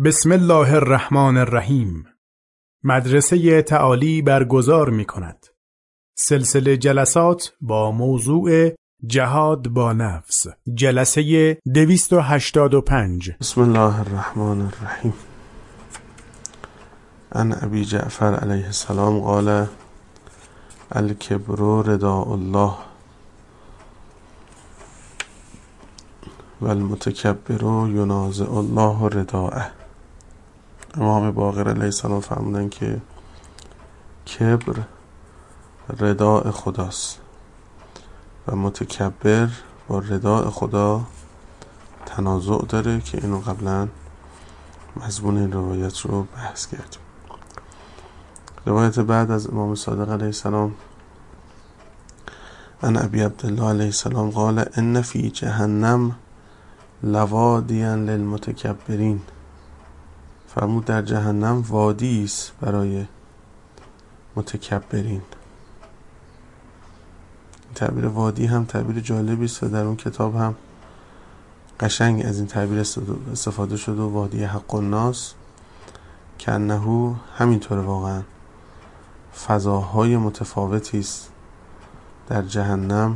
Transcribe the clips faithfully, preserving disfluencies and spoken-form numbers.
بسم الله الرحمن الرحیم. مدرسه تعالی برگزار می کند سلسله جلسات با موضوع جهاد با نفس، جلسه دویست و هشتاد و پنج. بسم الله الرحمن الرحیم. عن ابی جعفر علیه السلام قال الکبر رداء الله و المتکبر ینازع الله رداءه. امام باقر علیه السلام فرمودن که کبر رداء خداست و متکبر با رداء خدا تنازع داره که اینو قبلا مضمون این روایت رو بحث کردیم. روایت بعد از امام صادق علیه السلام عن ابی عبدالله علیه السلام قال ان فی جهنم لوادیا للمتکبرین. فرمود در جهنم وادی است برای متکبرین. این تعبیر وادی هم تعبیر جالبی است و در اون کتاب هم قشنگ از این تعبیر استفاده شده. وادی حق الناس که انه همینطور واقعا فضاهای متفاوتی است در جهنم،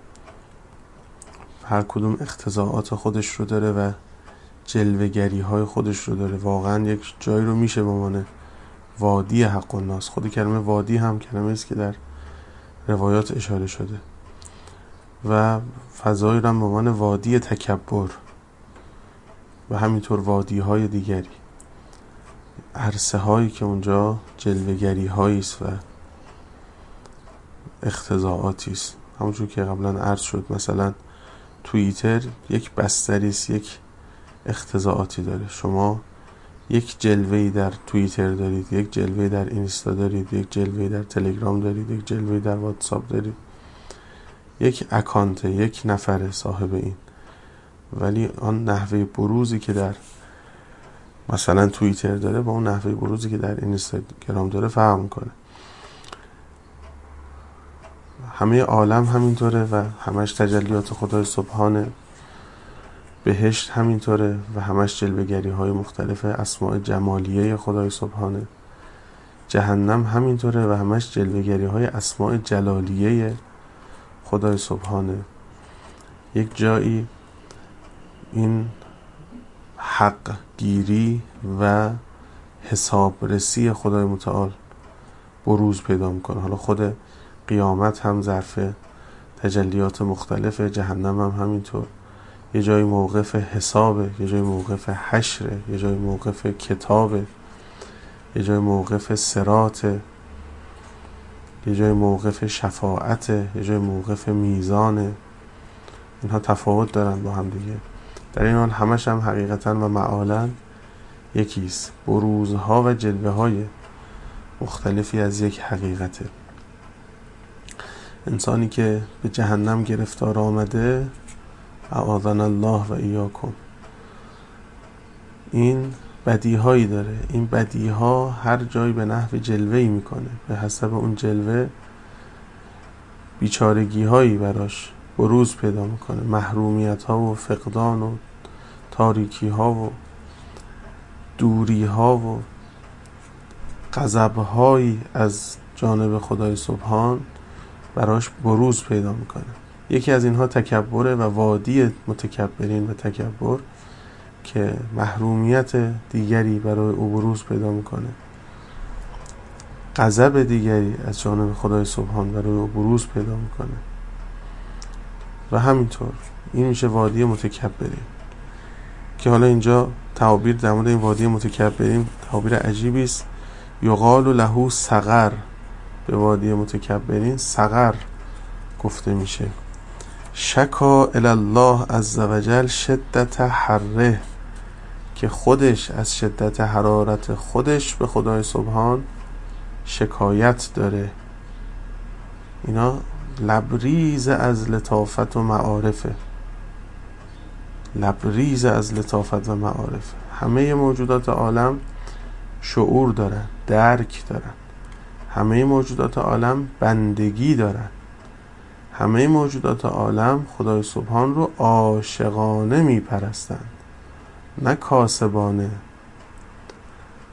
هر کدوم اقتضاعات خودش رو داره و جلوه‌گری های خودش رو داره. واقعا یک جایی رو میشه به عنوان وادی حق الناس، خود کلمه وادی هم کلمه است که در روایات اشاره شده، و فضایی رو هم به عنوان وادی تکبر و همینطور وادی های دیگری، عرصه هایی که اونجا جلوه‌گری هایی است و اقتضاعاتی است. همونجور که قبلا عرض شد، مثلا توییتر یک بستری است، یک اقتضاعاتی داره. شما یک جلوه‌ای در توییتر دارید، یک جلوه‌ای در اینستا دارید، یک جلوه‌ای در تلگرام دارید، یک جلوه‌ای در واتساپ دارید. یک اکانت، یک نفر صاحب این، ولی آن نحوه بروزی که در مثلا توییتر داره با اون نحوه بروزی که در اینستاگرام داره فرق میکنه. همه عالم همینطوره و همش تجلیات خدای سبحانه. بهشت همینطوره و همش جلوه‌گری های مختلف اسماء جمالیه خدای سبحانه. جهنم همینطوره و همش جلوه‌گری های اسماء جلالیه خدای سبحانه. یک جایی این حق گیری و حسابرسی خدای متعال بروز پیدا میکنه. حالا خود قیامت هم ظرف تجلیات مختلف، جهنم هم همینطور. یه جای موقف حسابه، یه جای موقف حشره، یه جای موقف کتابه، یه جای موقف صراطه، یه جای موقف شفاعته، یه جای موقف میزانه. اینها تفاوت دارن با هم دیگه. در این حال همش هم حقیقتا و معالاً یکیست. بروزها و جلوه های مختلفی از یک حقیقته. انسانی که به جهنم گرفتار آمده، اعاذنا الله و ایاکم، این بدیهایی داره. این بدیها هر جایی به نحو جلوه‌ای میکنه، به حسب اون جلوه بیچارگی هایی براش بروز پیدا میکنه، محرومیت ها و فقدان و تاریکی ها و دوری ها و غضب هایی از جانب خدای سبحان براش بروز پیدا میکنه. یکی از اینها تکبره و وادی متکبرین و تکبر که محرومیت دیگری برای او بروز پیدا میکنه، غضب دیگری از جانب خدای سبحان برای او بروز پیدا میکنه و همینطور. این میشه وادی متکبرین که حالا اینجا تعبیر در مورد این وادی متکبرین تعبیر عجیبی است. یقال له سقر، به وادی متکبرین سقر گفته میشه. شکا الی الله عز وجل شدت حره، که خودش از شدت حرارت خودش به خدای سبحان شکایت داره. اینا لبریز از لطافت و معارفه، لبریز از لطافت و معارفه. همه موجودات عالم شعور دارن، درک دارن. همه موجودات عالم بندگی دارن. همه موجودات عالم خدای سبحان رو عاشقانه میپرستند، نه کاسبانه،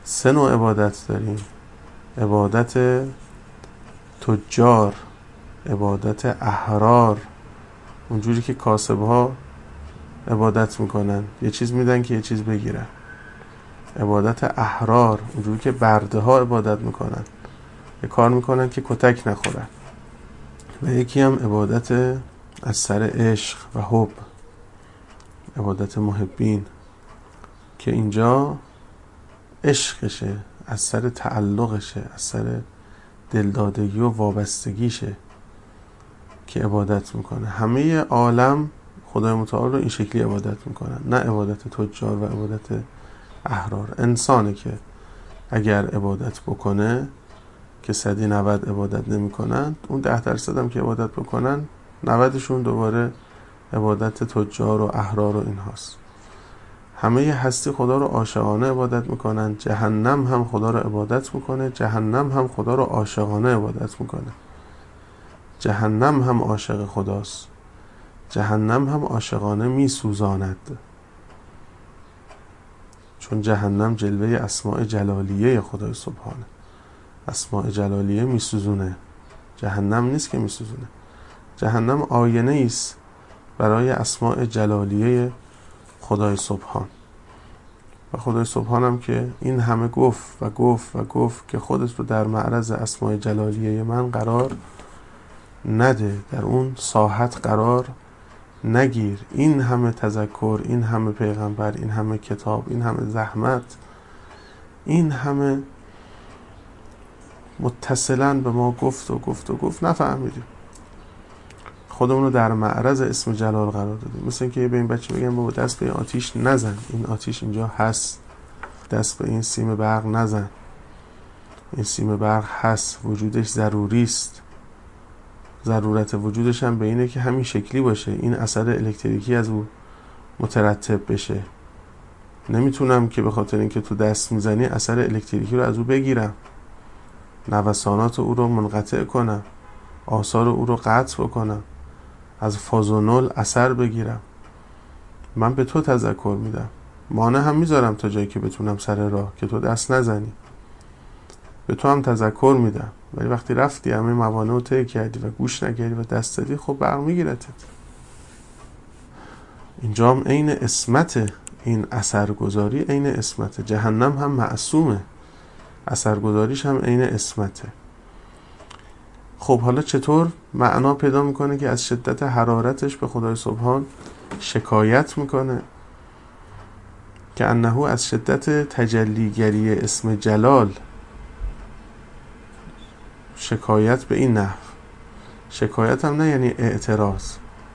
سه نوع عبادت داریم: عبادت تجار، عبادت احرار، اونجوری که کاسب‌ها عبادت میکنن، یه چیز میدن که یه چیز بگیرن. عبادت احرار، اونجوری که برده ها عبادت میکنن، یه کار میکنن که کتک نخورن. و یکی هم عبادت از سر عشق و حب، عبادت محبین، که اینجا عشقشه، از سر تعلقشه، از سر دلدادگی و وابستگیشه که عبادت میکنه. همه عالم خدای متعال رو این شکلی عبادت میکنن، نه عبادت تجار و عبادت احرار. انسانه که اگر عبادت بکنه که صدی نود عبادت نمی کنن، اون ده درصد هم که عبادت بکنن نودشون دوباره عبادت تجار و احرار و این هاست. همه هستی خدا رو عاشقانه عبادت میکنن. جهنم هم خدا رو عبادت میکنه، جهنم هم خدا رو عاشقانه عبادت میکنه. جهنم هم عاشق خداست، جهنم هم عاشقانه میسوزاند، چون جهنم جلوه اسماء جلالیه خدای سبحانه. اسماء جلالیه میسوزونه، جهنم نیست که میسوزونه. جهنم آینه ایست برای اسماء جلالیه خدای سبحان. و خدای سبحان هم که این همه گفت و گفت و گفت که خودت رو در معرض اسماء جلالیه من قرار نده، در اون ساحت قرار نگیر. این همه تذکر، این همه پیغمبر، این همه کتاب، این همه زحمت، این همه متصلاً به ما گفت و گفت و گفت، نفهمیدیم. خودمون رو در معرض اسم جلال قرار دادیم. مثل اینکه به این بچه بگم بابا دست به این آتیش نزن، این آتیش اینجا هست، دست به این سیم برق نزن، این سیم برق هست، وجودش ضروری است. ضرورت وجودش هم به اینه که همین شکلی باشه، این اثر الکتریکی از او مترتب بشه. نمیتونم که به خاطر اینکه تو دست میزنی اثر الکتریکی رو از او بگیرم، نوسانات او رو منقطع کنم، آثار او رو قطع بکنم، از فاز و نل اثر بگیرم. من به تو تذکر میدم، مانع هم میذارم تا جایی که بتونم سر راه که تو دست نزنی. به تو هم تذکر میدم، ولی وقتی رفتی همه موانع رو طی کردی و گوش نکردی و دست دادی، خب برق میگیرتت. اینجا هم عین اسمت، این اثرگذاری عین اسمت. جهنم هم معصومه، اثرگذاریش هم عین اسمته. خب حالا چطور معنا پیدا میکنه که از شدت حرارتش به خدای سبحان شکایت میکنه؟ که انه از شدت تجلیگری اسم جلال شکایت به این نحو. شکایت هم نه یعنی اعتراض،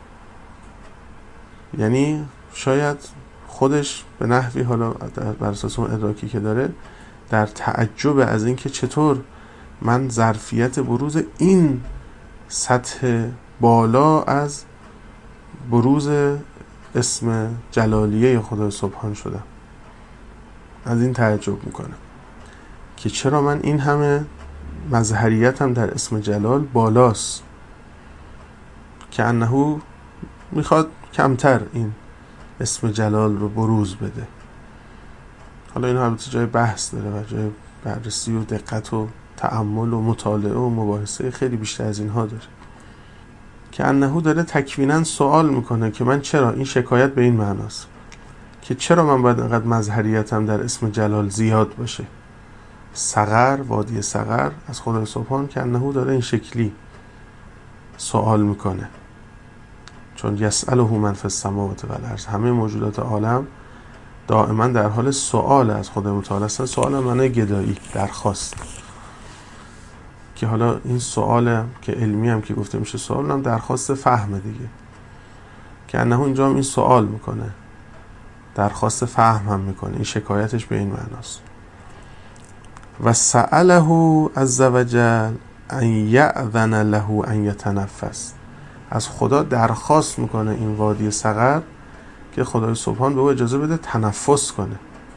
یعنی شاید خودش به نحوی، حالا بر اساس اون ادراکی که داره، در تعجب از این که چطور من ظرفیت بروز این سطح بالا از بروز اسم جلالیه خدای سبحان شدم. از این تعجب میکنه که چرا من این همه مظهریتم در اسم جلال بالاست، که انه میخواد کمتر این اسم جلال رو بروز بده. حالا این البته جای بحث داره و جای بررسی و دقت و تأمل و مطالعه و مباحثه خیلی بیشتر از اینها داره. که انه داره تکویناً سوال میکنه که من چرا، این شکایت به این معناست که چرا من باید انقدر مظهریتم در اسم جلال زیاد باشه. صغر، وادی صغر از خدای سبحان، که انه داره این شکلی سوال میکنه، چون یسأله من فی السماوات و الارض، همه موجودات عالم دائما در حال سوال از خدای متعال هستن. سوال معنی گدایی، درخواست، که حالا این سوال که علمی هم که گفته میشه سوال، هم درخواست فهم دیگه. که انه اینجا هم این سوال میکنه، درخواست فهم هم میکنه. این شکایتش به این معناست. و سأله عز وجل ان یأذن له ان یتنفس، از خدا درخواست میکنه این وادی صغر که خدای سبحان به او اجازه بده تنفس کنه.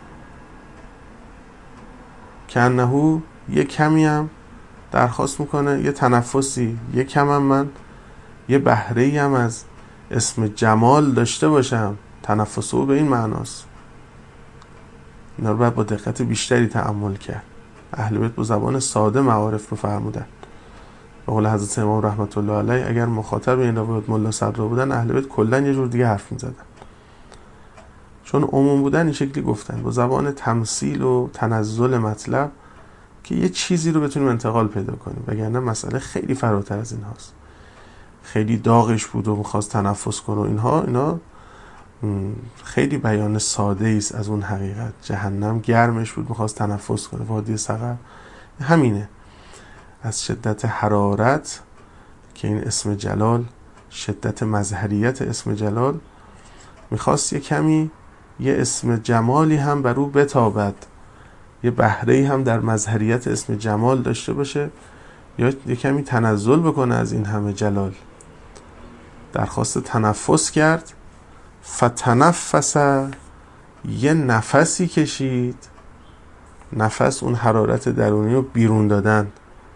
که انه یه کمی هم درخواست میکنه، یه تنفسی، یه کم هم من یه بهره‌ای هم از اسم جمال داشته باشم. تنفس او به این معناست، اینا رو باید با دقت بیشتری تأمل کرد. اهل بیت با زبان ساده معارف رو فرمودن. به قول حضرت امام رحمت الله علیه اگر مخاطب این روایت ملا صدرا بودن، اهل بیت کلا یه جور دیگه حرف می‌زدن. چون عموم بودن این شکلی گفتن، با زبان تمثیل و تنزل مطلب که یه چیزی رو بتونیم انتقال پیدا کنیم، وگرنه مسئله خیلی فراتر از این هاست. خیلی داغش بود و می‌خواست تنفس کنه و اینها اینا خیلی بیان ساده است از اون حقیقت. جهنم گرمش بود می‌خواست تنفس کنه، وادی سقر همینه. از شدت حرارت که این اسم جلال، شدت مظهریت اسم جلال، میخواست یه کمی یه اسم جمالی هم بر او بتابد، یه بهره‌ای هم در مظهریت اسم جمال داشته باشه، یا یه کمی تنزل بکنه از این همه جلال. درخواست تنفس کرد، فتنفس، یه نفسی کشید. نفس اون حرارت درونی رو بیرون دادن،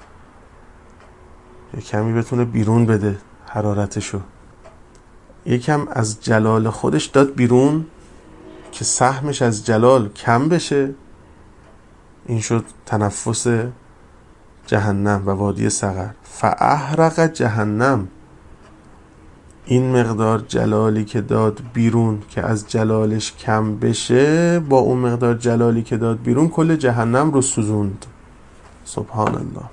یه کمی بتونه بیرون بده حرارتشو، یکم از جلال خودش داد بیرون که سهمش از جلال کم بشه. این شد تنفس جهنم و وادی سقر. فاحرق جهنم، این مقدار جلالی که داد بیرون که از جلالش کم بشه، با اون مقدار جلالی که داد بیرون کل جهنم رو سوزوند. سبحان الله.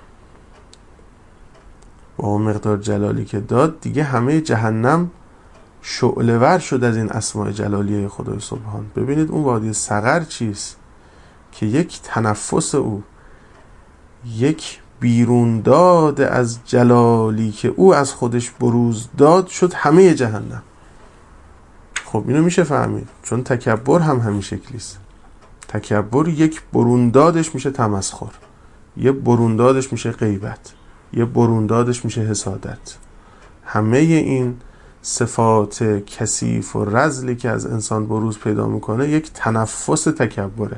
با اون مقدار جلالی که داد دیگه همه جهنم شعله ور شد از این اسماء جلالیه خدای سبحان. ببینید اون وادی سقر چیست که یک تنفس او، یک بیرون داد از جلالی که او از خودش بروز داد، شد همه جهنم. خب اینو میشه فهمید، چون تکبر هم همین شکلیست. تکبر یک برون دادش میشه تمسخر، یه برون دادش میشه غیبت، یه برون دادش میشه حسادت. همه این صفات کثیف و رذلی که از انسان بروز پیدا میکنه یک تنفس تکبره.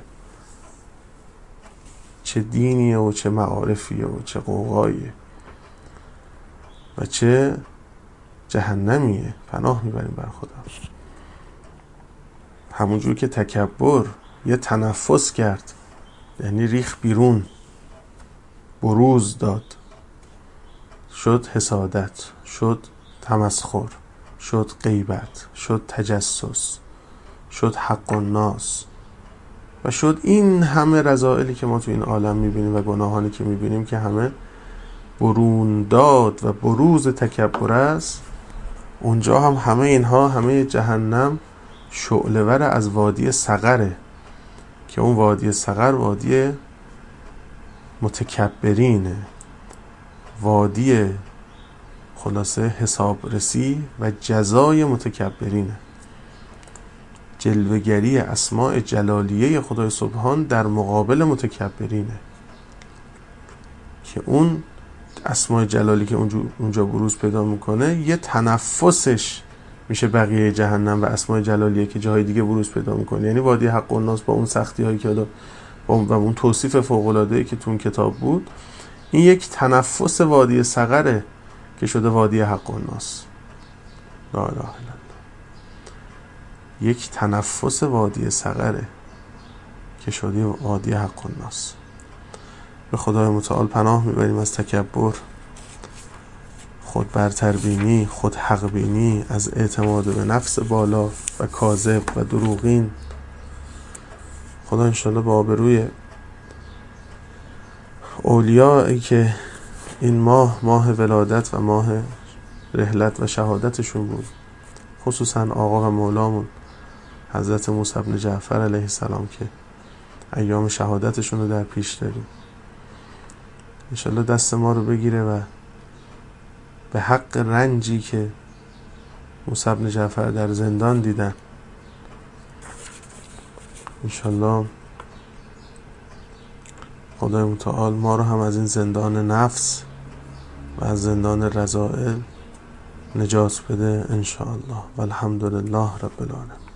چه دینیه و چه معارفیه و چه قوقاییه و چه جهنمیه. پناه میبریم بر خدا. همونجور که تکبر یه تنفس کرد، یعنی ریخ بیرون، بروز داد، شد حسادت، شد تمسخر، شد غیبت، شد تجسس، شد حق الناس و شد این همه رذائلی که ما تو این عالم میبینیم و گناهانی که میبینیم که همه برون داد و بروز تکبر است. اونجا هم همه اینها، همه جهنم شعله ور از وادی سقره که اون وادی سقر وادی متکبرینه، وادی خلاصه حسابرسی و جزای متکبرینه. جلوه‌گری اسماء جلالیه خدای سبحان در مقابل متکبرینه که اون اسماء جلالی که اونجا بروز پیدا میکنه یه تنفسش میشه بقیه جهنم و اسماء جلالیه که جاهای دیگه بروز پیدا میکنه. یعنی وادی حق الناس با اون سختی هایی که با اون توصیف فوق العاده که تو اون کتاب بود، این یک تنفس وادی سقره که شده وادی حق الناس. لا اله الا الله. یک تنفس وادی سقره که شده وادی حق الناس. به خدای متعال پناه میبریم از تکبر، خود برتربینی، خود حق بینی، از اعتماد به نفس بالا و کاذب و دروغین. خدا انشالله با آبروی اولیایی که این ماه ماه ولادت و ماه رحلت و شهادتشون بود، خصوصا آقا و مولامون حضرت موسی بن جعفر علیه السلام که ایام شهادتشون رو در پیش داریم، انشالله دست ما رو بگیره و به حق رنجی که موسی بن جعفر در زندان دیدن، انشالله خدای متعال ما رو هم از این زندان نفس و از زندان رذائل نجات بده انشاءالله. والحمدلله رب العالمین.